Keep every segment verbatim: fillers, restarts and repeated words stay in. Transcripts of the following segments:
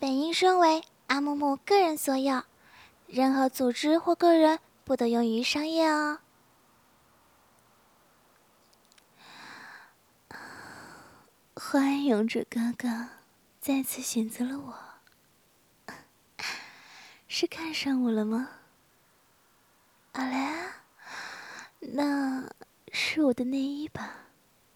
本音声为阿木木个人所有，任何组织或个人不得用于商业哦。欢迎勇者哥哥再次选择了我，是看上我了吗？好嘞，那是我的内衣吧？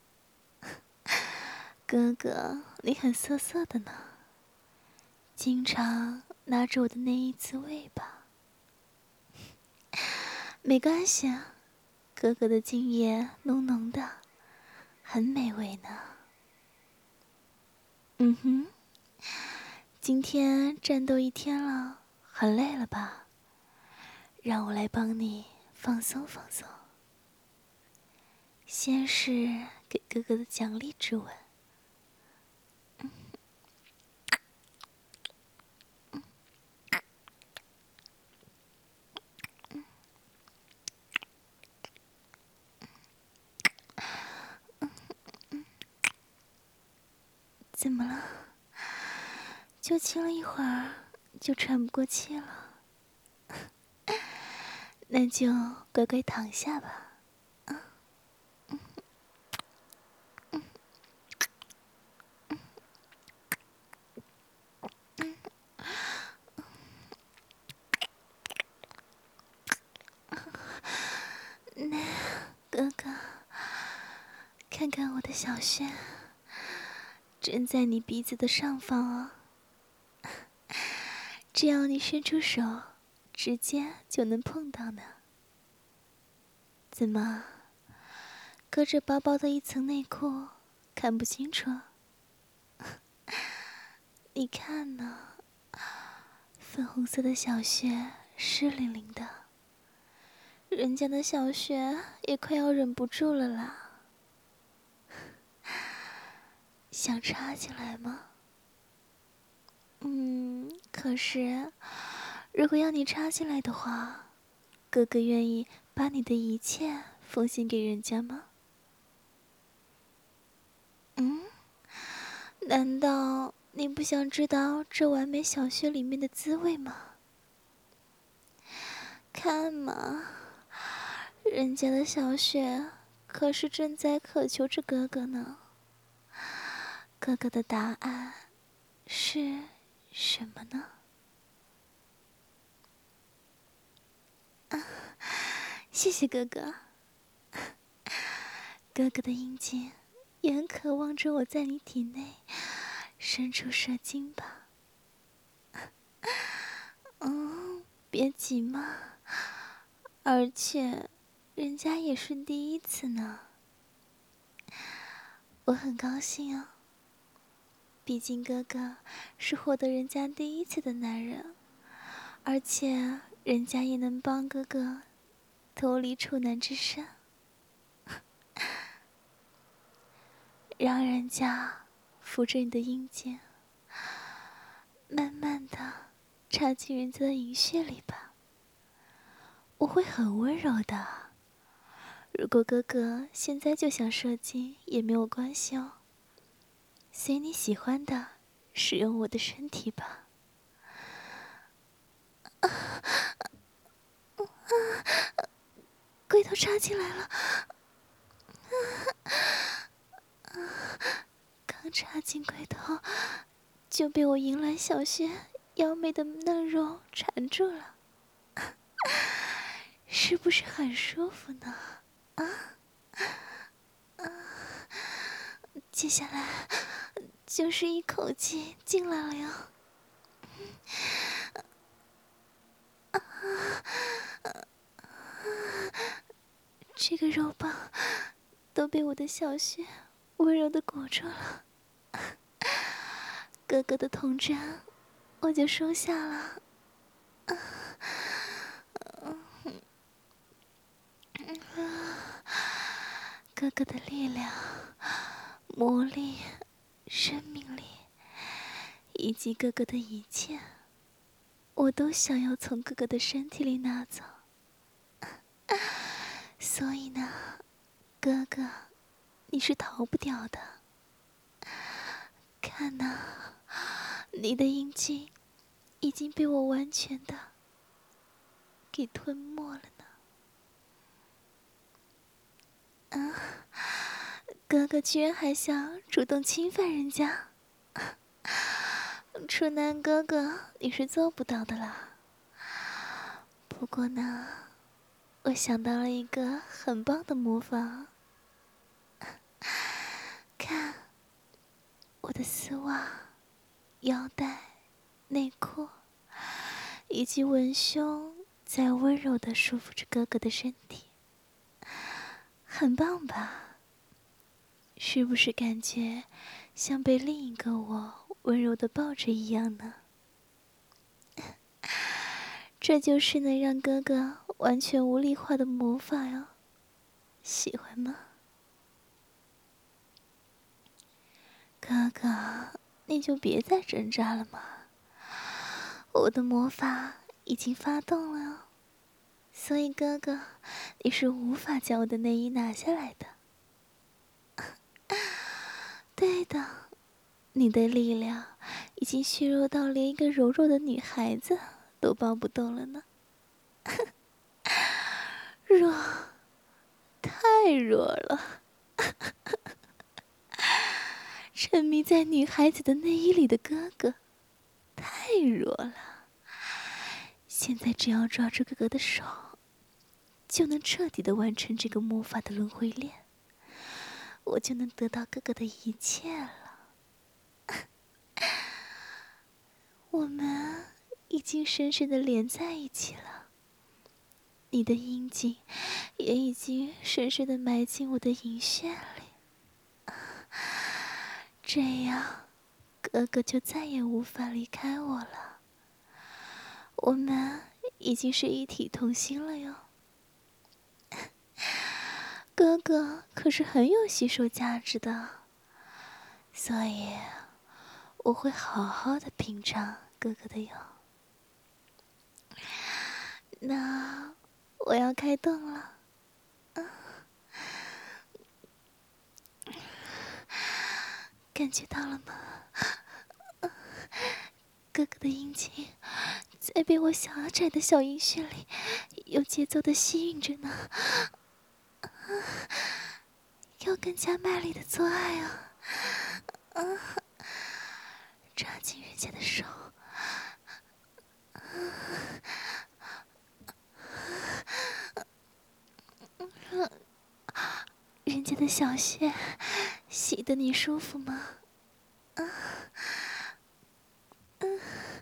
哥哥，你很色色的呢，经常拿着我的内衣自慰吧？没关系啊，哥哥的精液浓浓的，很美味呢。嗯哼，今天战斗一天了，很累了吧？让我来帮你放松放松。先是给哥哥的奖励之吻。怎么了？就亲了一会儿，就喘不过气了？那就乖乖躺下吧。那哥哥，看看我的小穴，正在你鼻子的上方哦。只要你伸出手，直接就能碰到呢。怎么，隔着薄薄的一层内裤，看不清楚？你看呢，粉红色的小穴湿淋淋的，人家的小穴也快要忍不住了啦。想插进来吗？嗯，可是如果要你插进来的话，哥哥愿意把你的一切奉献给人家吗？嗯，难道你不想知道这完美小穴里面的滋味吗？看嘛，人家的小穴可是正在渴求着哥哥呢。哥哥的答案是什么呢？啊，谢谢哥哥。哥哥的阴茎也很渴望着我在你体内伸出射精吧。嗯，别急嘛，而且人家也是第一次呢。我很高兴啊，毕竟哥哥是获得人家第一次的男人，而且人家也能帮哥哥脱离处男之身，让人家扶着你的阴茎，慢慢的插进人家的阴穴里吧。我会很温柔的。如果哥哥现在就想射精也没有关系哦，随你喜欢的使用我的身体吧。啊啊啊！龟头插进来了，啊啊！刚插进龟头，就被我银兰小穴妖媚的嫩肉缠住了，是不是很舒服呢？啊啊！接下来就是一口气进来了哟。啊啊！这个肉棒都被我的小穴温柔的裹住了，哥哥的童真我就收下了。啊啊啊！哥哥的力量、魔力、生命力，以及哥哥的一切，我都想要从哥哥的身体里拿走。所以呢，哥哥，你是逃不掉的。看呐， 你的阴茎已经被我完全的给吞没了呢。啊，哥哥居然还想主动侵犯人家，处男哥哥你是做不到的啦。不过呢，我想到了一个很棒的魔法，看我的丝袜、腰带、内裤以及文胸在温柔地束缚着哥哥的身体，很棒吧？是不是感觉像被另一个我温柔地抱着一样呢？这就是能让哥哥完全无力化的魔法呀，喜欢吗？哥哥，你就别再挣扎了嘛，我的魔法已经发动了，所以哥哥，你是无法将我的内衣拿下来的。对的，你的力量已经虚弱到连一个柔弱的女孩子都抱不动了呢。弱，太弱了。沉迷在女孩子的内衣里的哥哥，太弱了。现在只要抓住哥哥的手，就能彻底的完成这个魔法的轮回链，我就能得到哥哥的一切了。我们已经深深的连在一起了，你的阴茎也已经深深的埋进我的阴穴里，这样哥哥就再也无法离开我了。我们已经是一体同心了哟。哥哥可是很有吸收价值的，所以我会好好的品尝哥哥的药。那我要开动了，啊，感觉到了吗？啊，哥哥的阴茎在被我小窄的小阴穴里有节奏的吸吮着呢，啊，要更加卖力的做爱啊！啊，抓紧人家的手，啊，人家的小穴洗得你舒服吗？啊，嗯，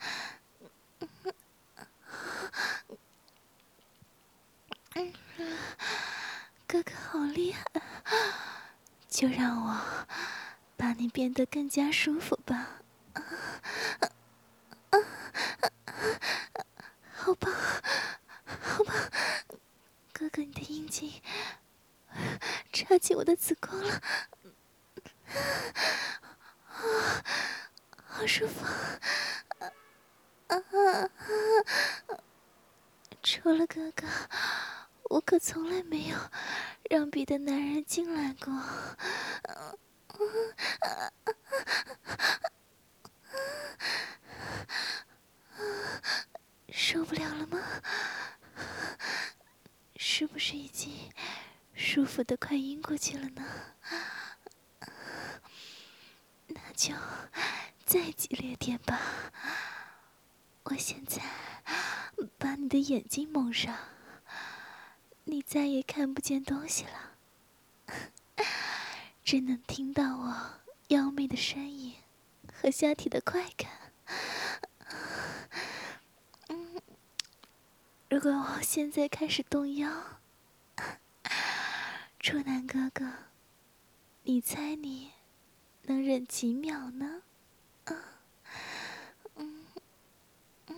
嗯，哥哥好厉害，就让我把你变得更加舒服吧。啊啊啊！好棒，好棒！哥哥，你的阴茎插进我的子宫了，啊，好舒服！啊啊啊！除了哥哥，我可从来没有让别的男人进来过。啊啊受不了了吗？是不是已经舒服的快晕过去了呢？那就再激烈点吧。我现在把你的眼睛蒙上，你再也看不见东西了，只能听到我妖媚的声音和下体的快感。嗯，如果我现在开始动腰，处男哥哥，你猜你能忍几秒呢？啊，嗯嗯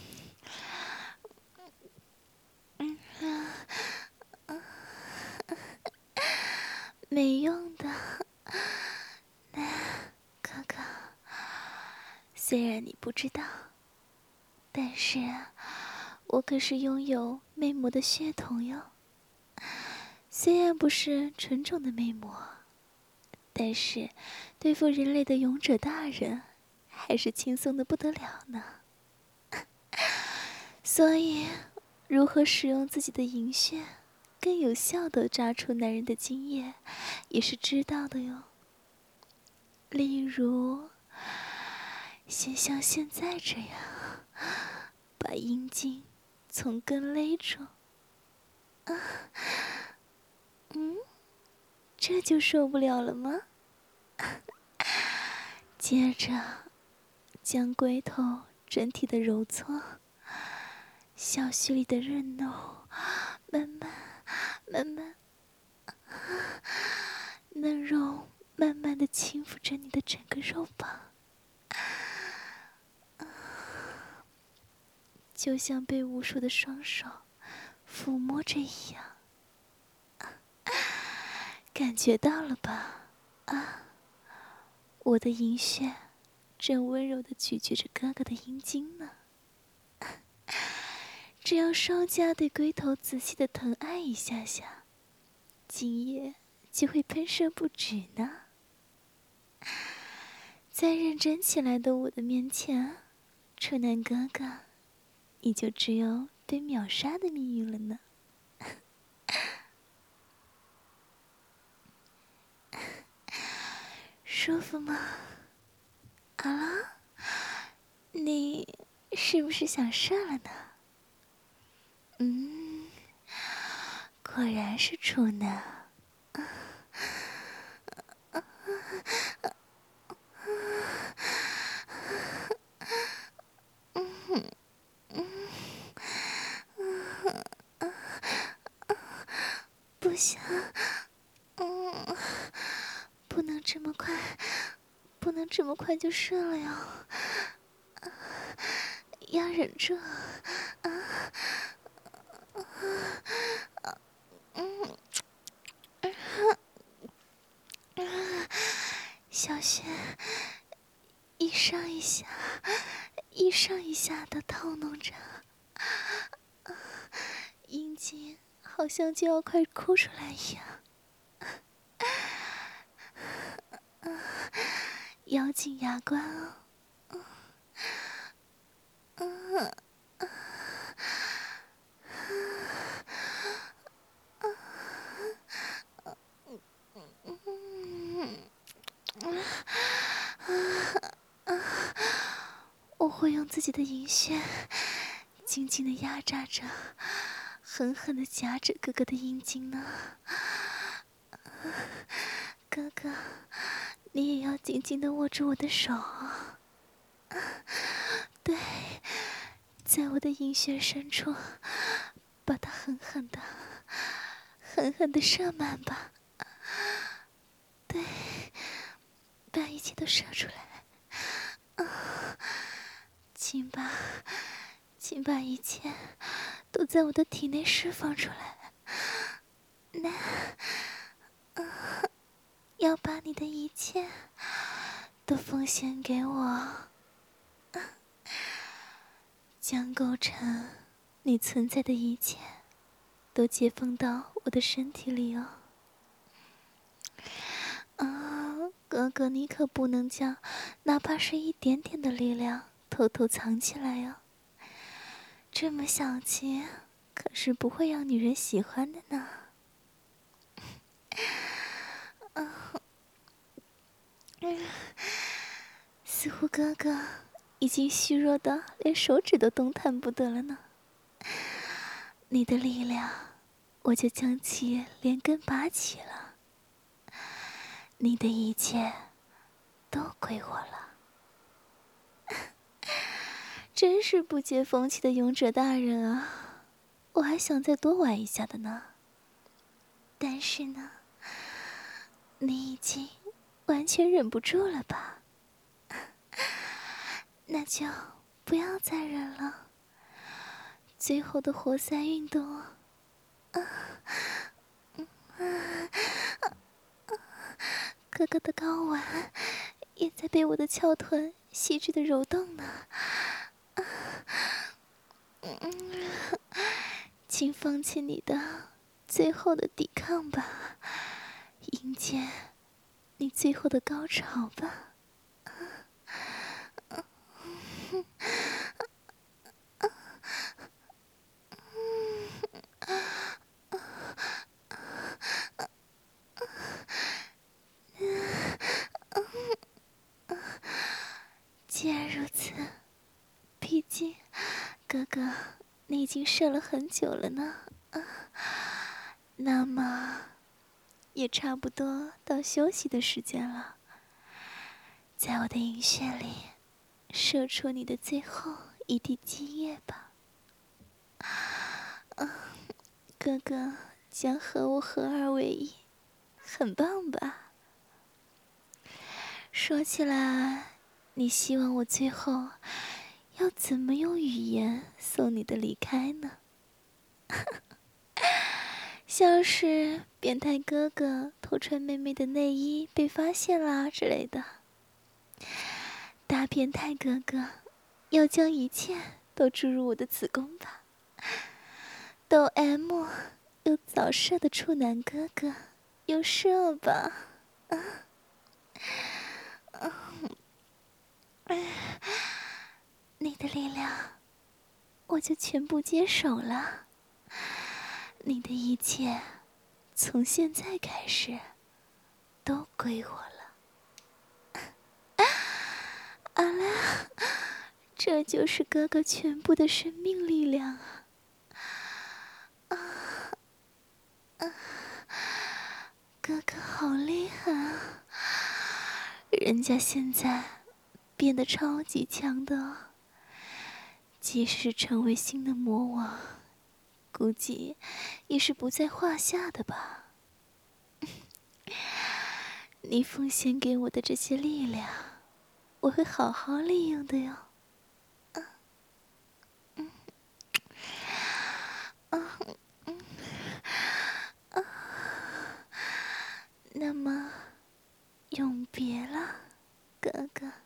嗯啊啊，没用的，那哥哥，虽然你不知道，但是我可是拥有魅魔的血统哟。虽然不是纯种的魅魔，但是对付人类的勇者大人还是轻松的不得了呢。所以，如何使用自己的银穴，更有效地扎出男人的精液，也是知道的哟。例如，先像现在这样，把阴茎从根勒住。啊，嗯，这就受不了了吗？接着，将龟头整体的揉搓，小穴里的润浓慢慢、慢慢，嫩肉慢慢的轻抚着你的整个肉棒，就像被无数的双手抚摸着一样。感觉到了吧？啊，我的银穴正温柔地咀嚼着哥哥的阴茎呢。只要稍加对龟头仔细的疼爱一下下，精液就会喷射不止呢。在认真起来的我的面前，处男哥哥，你就只有被秒杀的命运了呢。舒服吗？啊，你是不是想射了呢？嗯，果然是处男。不行，嗯，不能这么快，不能这么快就射了呀，要忍住，啊，嗯，小穴一上一下，一上一下的套弄着，阴茎好像就要快哭出来一样。咬紧牙关哦，嗯嗯我会用自己的银穴紧紧地压榨着，狠狠地夹着哥哥的阴茎呢。哥哥，你也要紧紧地握住我的手。对，在我的阴穴深处，把它狠狠地、狠狠地射满吧。对，把一切都射出来。啊，请把，请把一切都在我的体内释放出来。那，啊，要把你的一切都奉献给我。将构成你存在的一切都解放到我的身体里哦。啊，哥哥，你可不能将哪怕是一点点的力量偷偷藏起来哦。这么小气，可是不会让女人喜欢的呢。啊，似乎哥哥已经虚弱的连手指都动弹不得了呢。你的力量，我就将其连根拔起了。你的一切都归我了。真是不解风情的勇者大人啊！我还想再多玩一下的呢。但是呢，你已经完全忍不住了吧？那就不要再忍了。最后的活塞运动，啊，嗯啊，哥哥的睾丸也在被我的翘臀细致的揉动呢。啊，嗯，请放弃你的最后的抵抗吧，迎接你最后的高潮吧。啊， 既然如此，毕竟哥哥你已经射了很久了呢，啊，那么也差不多到休息的时间了。在我的银穴里射出你的最后一滴精液吧。啊，哥哥将和我合二为一，很棒吧？说起来，你希望我最后要怎么用语言送你的离开呢？像是变态哥哥偷穿妹妹的内衣被发现啦之类的。大变态哥哥要将一切都注入我的子宫吧。抖 M 又早射的处男哥哥有射吧。啊啊你的力量我就全部接手了。你的一切从现在开始都归我了。阿拉，这就是哥哥全部的生命力量啊！啊啊！哥哥好厉害啊！人家现在变得超级强的哦，即使成为新的魔王，估计也是不在话下的吧。你奉献给我的这些力量，我会好好利用的哟。啊，嗯，啊，嗯，啊，那么，永别了，哥哥。